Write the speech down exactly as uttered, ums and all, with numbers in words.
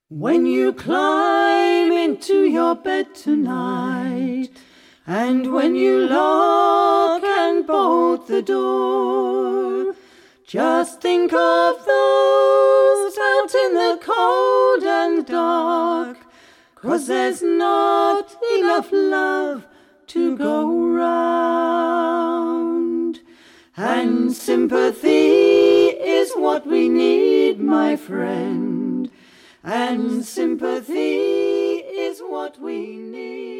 When you climb into your bed tonight, and when you lock and bolt the door, just think of those out in the cold and dark, 'cause there's not enough love to go round. And sympathy is what we need, my friend, and sympathy is what we need.